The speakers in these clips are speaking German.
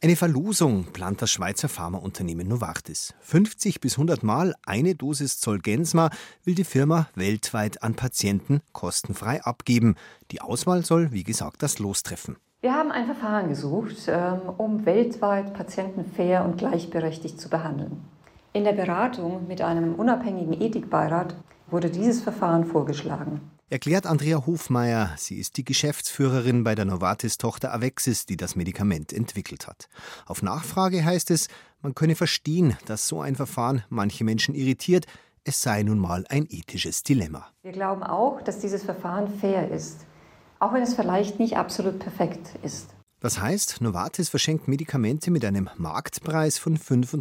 Eine Verlosung plant das Schweizer Pharmaunternehmen Novartis. 50 bis 100 Mal eine Dosis Zolgensma will die Firma weltweit an Patienten kostenfrei abgeben. Die Auswahl soll, wie gesagt, das Los treffen. Wir haben ein Verfahren gesucht, um weltweit Patienten fair und gleichberechtigt zu behandeln. In der Beratung mit einem unabhängigen Ethikbeirat wurde dieses Verfahren vorgeschlagen. Erklärt Andrea Hofmeier. Sie ist die Geschäftsführerin bei der Novartis-Tochter Avexis, die das Medikament entwickelt hat. Auf Nachfrage heißt es, man könne verstehen, dass so ein Verfahren manche Menschen irritiert. Es sei nun mal ein ethisches Dilemma. Wir glauben auch, dass dieses Verfahren fair ist, auch wenn es vielleicht nicht absolut perfekt ist. Das heißt, Novartis verschenkt Medikamente mit einem Marktpreis von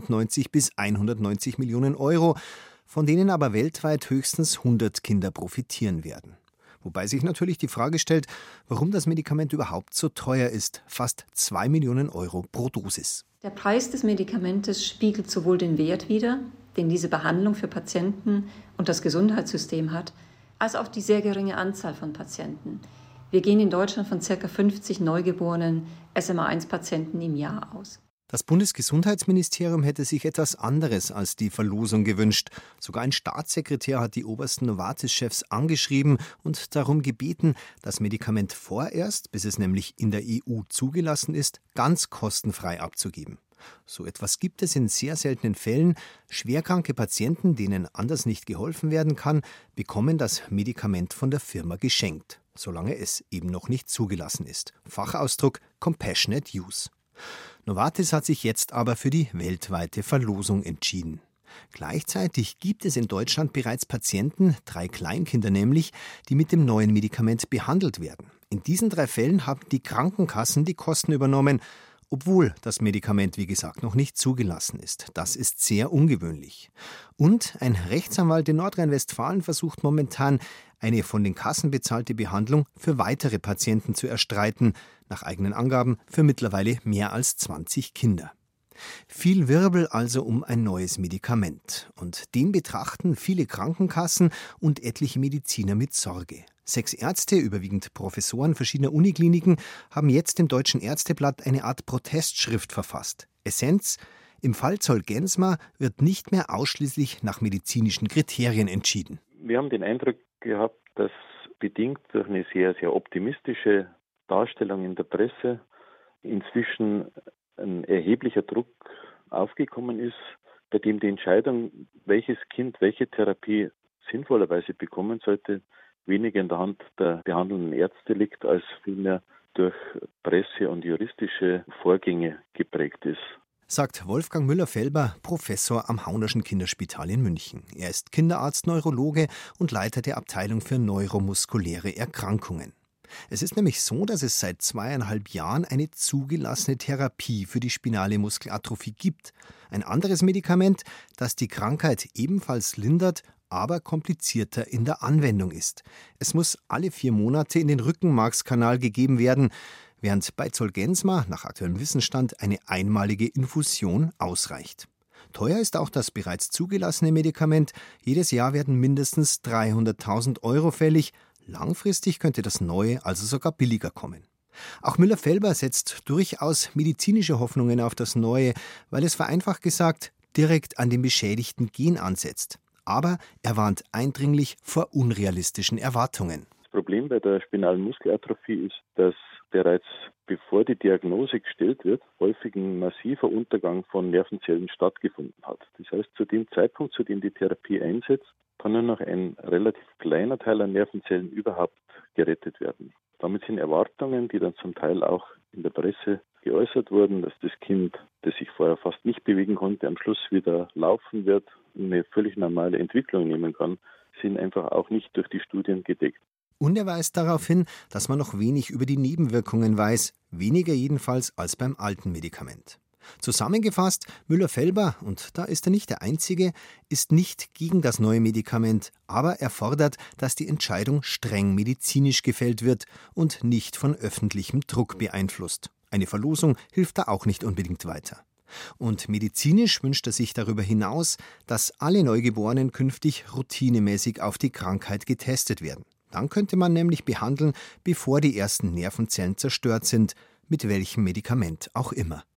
95 bis 190 Millionen Euro, von denen aber weltweit höchstens 100 Kinder profitieren werden. Wobei sich natürlich die Frage stellt, warum das Medikament überhaupt so teuer ist. Fast 2 Millionen Euro pro Dosis. Der Preis des Medikamentes spiegelt sowohl den Wert wider, den diese Behandlung für Patienten und das Gesundheitssystem hat, als auch die sehr geringe Anzahl von Patienten. Wir gehen in Deutschland von ca. 50 neugeborenen SMA-1-Patienten im Jahr aus. Das Bundesgesundheitsministerium hätte sich etwas anderes als die Verlosung gewünscht. Sogar ein Staatssekretär hat die obersten Novartis-Chefs angeschrieben und darum gebeten, das Medikament vorerst, bis es nämlich in der EU zugelassen ist, ganz kostenfrei abzugeben. So etwas gibt es in sehr seltenen Fällen. Schwerkranke Patienten, denen anders nicht geholfen werden kann, bekommen das Medikament von der Firma geschenkt, solange es eben noch nicht zugelassen ist. Fachausdruck Compassionate Use. Novartis hat sich jetzt aber für die weltweite Verlosung entschieden. Gleichzeitig gibt es in Deutschland bereits Patienten, 3 Kleinkinder nämlich, die mit dem neuen Medikament behandelt werden. In diesen 3 Fällen haben die Krankenkassen die Kosten übernommen, obwohl das Medikament, wie gesagt, noch nicht zugelassen ist. Das ist sehr ungewöhnlich. Und ein Rechtsanwalt in Nordrhein-Westfalen versucht momentan, eine von den Kassen bezahlte Behandlung für weitere Patienten zu erstreiten, nach eigenen Angaben für mittlerweile mehr als 20 Kinder. Viel Wirbel also um ein neues Medikament. Und den betrachten viele Krankenkassen und etliche Mediziner mit Sorge. 6 Ärzte, überwiegend Professoren verschiedener Unikliniken, haben jetzt im Deutschen Ärzteblatt eine Art Protestschrift verfasst. Essenz: Im Fall Zolgensma wird nicht mehr ausschließlich nach medizinischen Kriterien entschieden. Wir haben den Eindruck gehabt, dass bedingt durch eine sehr, sehr optimistische Darstellung in der Presse inzwischen ein erheblicher Druck aufgekommen ist, bei dem die Entscheidung, welches Kind welche Therapie sinnvollerweise bekommen sollte, weniger in der Hand der behandelnden Ärzte liegt, als vielmehr durch Presse- und juristische Vorgänge geprägt ist. Sagt Wolfgang Müller-Felber, Professor am Haunerschen Kinderspital in München. Er ist Kinderarzt, Neurologe und Leiter der Abteilung für neuromuskuläre Erkrankungen. Es ist nämlich so, dass es seit 2,5 Jahren eine zugelassene Therapie für die spinale Muskelatrophie gibt. Ein anderes Medikament, das die Krankheit ebenfalls lindert, aber komplizierter in der Anwendung ist. Es muss alle 4 Monate in den Rückenmarkskanal gegeben werden, während bei Zolgensma nach aktuellem Wissensstand eine einmalige Infusion ausreicht. Teuer ist auch das bereits zugelassene Medikament. Jedes Jahr werden mindestens 300.000 Euro fällig. Langfristig könnte das Neue also sogar billiger kommen. Auch Müller-Felber setzt durchaus medizinische Hoffnungen auf das Neue, weil es vereinfacht gesagt direkt an den beschädigten Gen ansetzt. Aber er warnt eindringlich vor unrealistischen Erwartungen. Das Problem bei der spinalen Muskelatrophie ist, dass bereits bevor die Diagnose gestellt wird, häufig ein massiver Untergang von Nervenzellen stattgefunden hat. Das heißt, zu dem Zeitpunkt, zu dem die Therapie einsetzt, kann nur noch ein relativ kleiner Teil an Nervenzellen überhaupt gerettet werden. Damit sind Erwartungen, die dann zum Teil auch in der Presse geäußert wurden, dass das Kind, das sich vorher fast nicht bewegen konnte, am Schluss wieder laufen wird und eine völlig normale Entwicklung nehmen kann, sind einfach auch nicht durch die Studien gedeckt. Und er weist darauf hin, dass man noch wenig über die Nebenwirkungen weiß, weniger jedenfalls als beim alten Medikament. Zusammengefasst, Müller-Felber, und da ist er nicht der Einzige, ist nicht gegen das neue Medikament, aber er fordert, dass die Entscheidung streng medizinisch gefällt wird und nicht von öffentlichem Druck beeinflusst. Eine Verlosung hilft da auch nicht unbedingt weiter. Und medizinisch wünscht er sich darüber hinaus, dass alle Neugeborenen künftig routinemäßig auf die Krankheit getestet werden. Dann könnte man nämlich behandeln, bevor die ersten Nervenzellen zerstört sind, mit welchem Medikament auch immer.